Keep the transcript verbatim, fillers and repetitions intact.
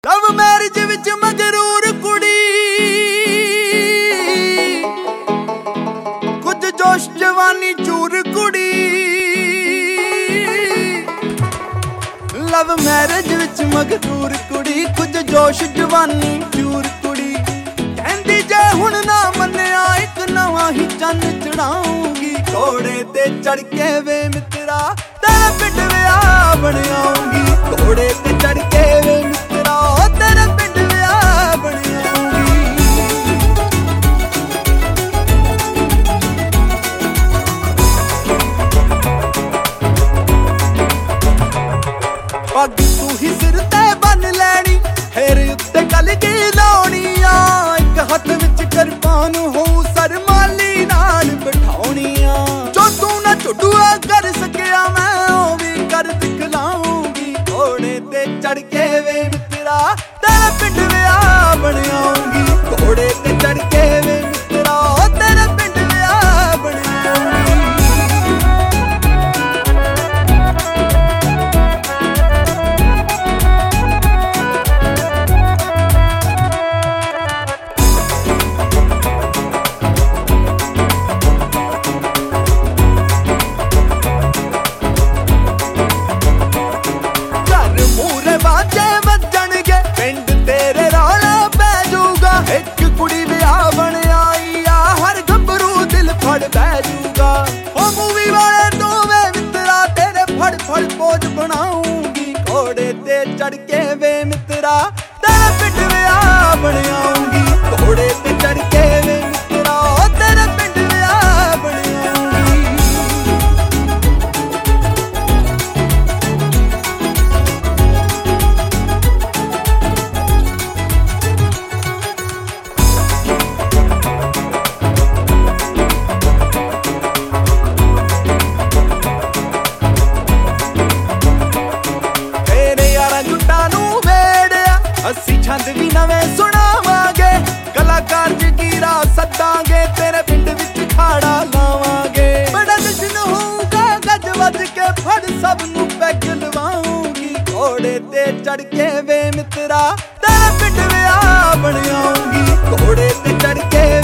Love marriage ਵਿੱਚ ਮਗਰੂਰ ਕੁੜੀ, ਕੁਝ ਜੋਸ਼ ਜਵਾਨੀ ਚੂਰ ਕੁੜੀ। ਲਵ ਮੈਰਿਜ ਵਿੱਚ ਮਗਰੂਰ ਕੁੜੀ, ਕੁਝ ਜੋਸ਼ ਜਵਾਨੀ ਚੂਰ ਕੁੜੀ। ਕਹਿੰਦੀ ਜੇ ਹੁਣ ਨਾ ਮੰਨਿਆ ਇੱਕ ਨਵਾਂ ਹੀ ਚੰਨ ਚੜਾਉਂਗੀ। ਘੋੜੇ ਤੇ ਚੜ ਕੇ ਵੇ ਮਿੱਤਰਾ ਤੇਰੇ ਪਿੰਡ ਵਿਆਹ ਬਣਾਉਂਗੀ। ਘੋੜੇ ਤੇ ਚੜ ਕੇ ਵੇ ਮਿੱਤਰਾ ਤੇਰੇ ਪਿੰਡ ਵਿਆਹ ਬਣਾਉਂਗੀ। ਪੱਗ ਤੂੰ ਹੀ ਸਿਰ ਤੇ ਬੰਨ ਲੈਣੀ, ਫੇਰ ਉੱਤੇ ਕਲਗੀ ਲਾਉਣੀ ਆ। ਇੱਕ ਹੱਥ ਵਿੱਚ ਕਿਰਪਾਨ ਹੋਊ ਸਰਮਾਲੀ ਨਾਲ ਬਿਠਾਉਣੀ ਆ। ਜੋ ਤੂੰ ਨਾ ਝੁੱਡੂਆ ਕਰ ਸਕਿਆ ਮੈਂ ਉਹ ਵੀ ਕਰ ਦਿਖਲਾਉਂਗੀ। ਘੋੜੇ ਤੇ ਚੜ ਕੇ ਵੇ ਮਿੱਤਰਾ ਤੇਰੇ ਪਿੰਡ ਵਿਆਹ ਬਣਾਉਂਗੀ। ਘੋੜੇ ਤੇ ਚੜ ਕੇ ਵੇ ਮਿੱਤਰਾ ਤੇਰੇ ਪਿੰਡ ਵਿਆਹ ਬਣਾਉਂਗੀ। ਬਣਾਉਂਗੀ ਘੋੜੇ ਤੇ ਚੜ ਕੇ ਵੇ ਮਿੱਤਰਾ ਤੇਰੇ ਪਿੰਡ ਵਿਆਹ ਬਣਾਉਂਗੀ। ਘੋੜੇ ਤੇ ਚੜ ਕੇ ਵੇ ਮਿੱਤਰਾ ਤੇਰੇ ਪਿੰਡ ਵਿਆਹ ਬਣਾਉਂਗੀ। ਅਸੀਂ ਛੰਦ ਵੀ ਨਵੇਂ ਸੁਣਾਵਾਂਗੇ, ਕਲਾਕਾਰ ਜਗੀਰਾ ਸੱਦਾਂਗੇ। ਤੇਰੇ ਪਿੰਡ ਵਿੱਚ ਖਾੜਾ ਲਾਵਾਂਗੇ। ਬੜਾ ਜਸ਼ਨ ਹੋਊਗਾ ਗੱਜ ਵੱਜ ਕੇ ਫੜ ਸਭ ਨੂੰ ਪੈਗ ਲਵਾਉਂਗੀ। ਘੋੜੇ ਤੇ ਚੜ ਕੇ ਵੇ ਮਿੱਤਰਾ ਤੇਰੇ ਪਿੰਡ ਵਿਆਹ ਬਣਾਉਂਗੀ। ਘੋੜੇ ਤੇ ਚੜ ਕੇ